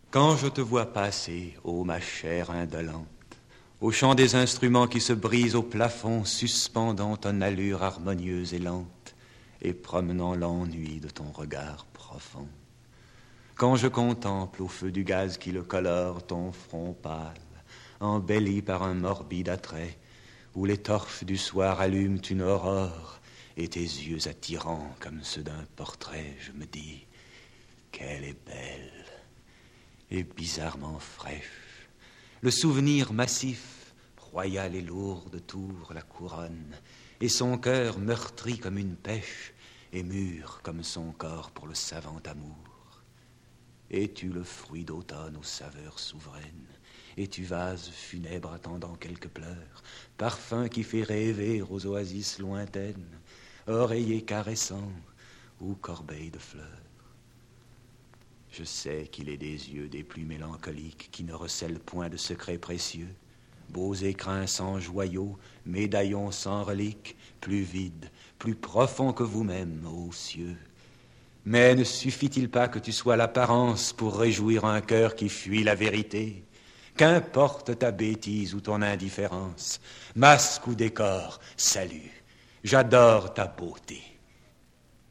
Quand je te vois passer, ô ma chair indolente, au chant des instruments qui se brisent au plafond, suspendant ton allure harmonieuse et lente, et promenant l'ennui de ton regard profond. Quand je contemple au feu du gaz qui le colore ton front pâle, embelli par un morbide attrait, où les torches du soir allument une aurore, et tes yeux attirants comme ceux d'un portrait, je me dis qu'elle est belle et bizarrement fraîche. Le souvenir massif, royal et lourd de Tours la couronne, et son cœur meurtri comme une pêche, et mûr comme son corps pour le savant amour. Es-tu le fruit d'automne aux saveurs souveraines? Es-tu vase funèbre attendant quelques pleurs? Parfum qui fait rêver aux oasis lointaines, oreiller caressant ou corbeille de fleurs? Je sais qu'il est des yeux des plus mélancoliques qui ne recèlent point de secrets précieux, beaux écrins sans joyaux, médaillons sans reliques, plus vides, plus profonds que vous-même, ô cieux. Mais ne suffit-il pas que tu sois l'apparence pour réjouir un cœur qui fuit la vérité? Qu'importe ta bêtise ou ton indifférence, masque ou décor, salut, j'adore ta beauté.